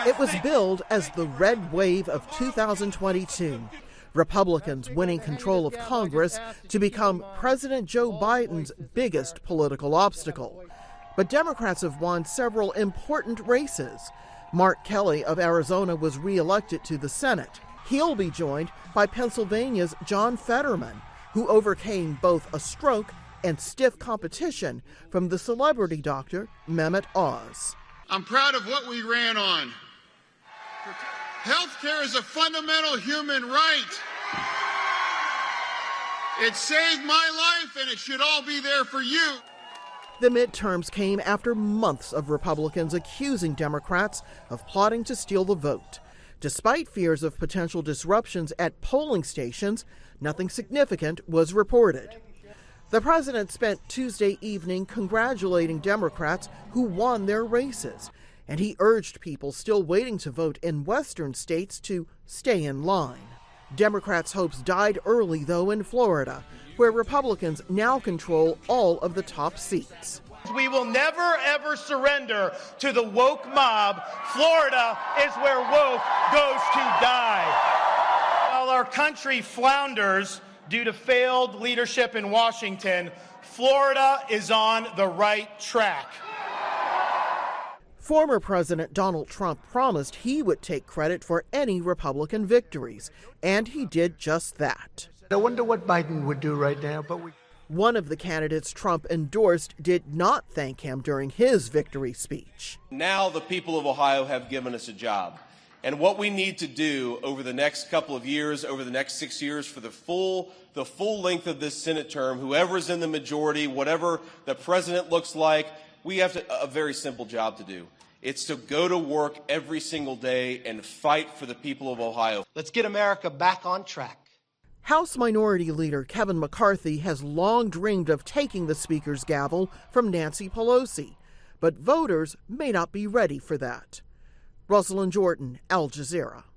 It was billed as the red wave of 2022. Republicans winning control of Congress to become President Joe Biden's biggest political obstacle. But Democrats have won several important races. Mark Kelly of Arizona was reelected to the Senate. He'll be joined by Pennsylvania's John Fetterman, who overcame both a stroke and stiff competition from the celebrity doctor Mehmet Oz. I'm proud of what we ran on. Healthcare is a fundamental human right. It saved my life, and it should all be there for you. The midterms came after months of Republicans accusing Democrats of plotting to steal the vote. Despite fears of potential disruptions at polling stations, nothing significant was reported. The president spent Tuesday evening congratulating Democrats who won their races, and he urged people still waiting to vote in western states to stay in line. Democrats' hopes died early, though, in Florida, where Republicans now control all of the top seats. We will never, ever surrender to the woke mob. Florida is where woke goes to die. While our country flounders due to failed leadership in Washington, Florida is on the right track. Former President Donald Trump promised he would take credit for any Republican victories, and he did just that. I wonder what Biden would do right now, but One of the candidates Trump endorsed did not thank him during his victory speech. Now the people of Ohio have given us a job. And what we need to do over the next couple of years, over the next 6 years, for the full length of this Senate term, whoever's in the majority, whatever the president looks like, we have a very simple job to do. It's to go to work every single day and fight for the people of Ohio. let's get America back on track. House Minority Leader Kevin McCarthy has long dreamed of taking the Speaker's gavel from Nancy Pelosi, but voters may not be ready for that. Rosalind Jordan, Al Jazeera.